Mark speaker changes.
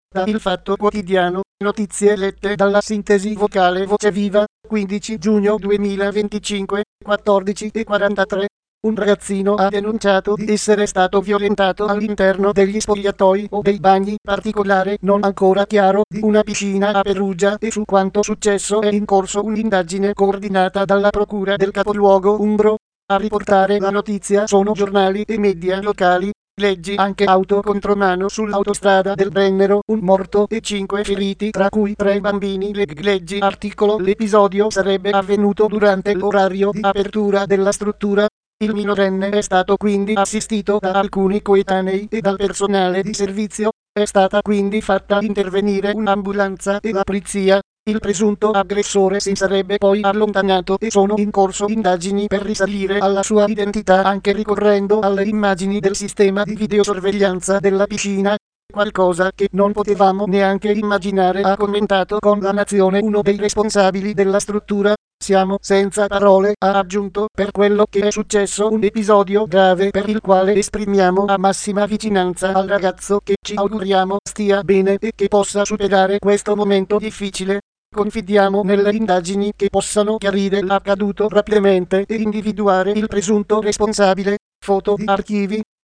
Speaker 1: da Il Fatto Quotidiano, notizie lette dalla sintesi vocale Voce Viva, 15 giugno 2025, 14:43. Un ragazzino ha denunciato di essere stato violentato all'interno degli spogliatoi o dei bagni, particolare non ancora chiaro, di una piscina a Perugia, e su quanto successo è in corso un'indagine coordinata dalla procura del capoluogo umbro. A riportare la notizia sono giornali e media locali. Leggi anche auto contromano sull'autostrada del Brennero, un morto e 5 feriti tra cui 3 bambini. Leggi articolo: l'episodio sarebbe avvenuto durante l'orario di apertura della struttura. Il minorenne è stato quindi assistito da alcuni coetanei e dal personale di servizio. È stata quindi fatta intervenire un'ambulanza e la polizia. Il presunto aggressore si sarebbe poi allontanato e sono in corso indagini per risalire alla sua identità, anche ricorrendo alle immagini del sistema di videosorveglianza della piscina. Qualcosa che non potevamo neanche immaginare, ha commentato con La Nazione uno dei responsabili della struttura. Siamo senza parole, ha aggiunto, per quello che è successo, un episodio grave per il quale esprimiamo la massima vicinanza al ragazzo, che ci auguriamo stia bene e che possa superare questo momento difficile. Confidiamo nelle indagini che possano chiarire l'accaduto rapidamente e individuare il presunto responsabile. Foto di archivi.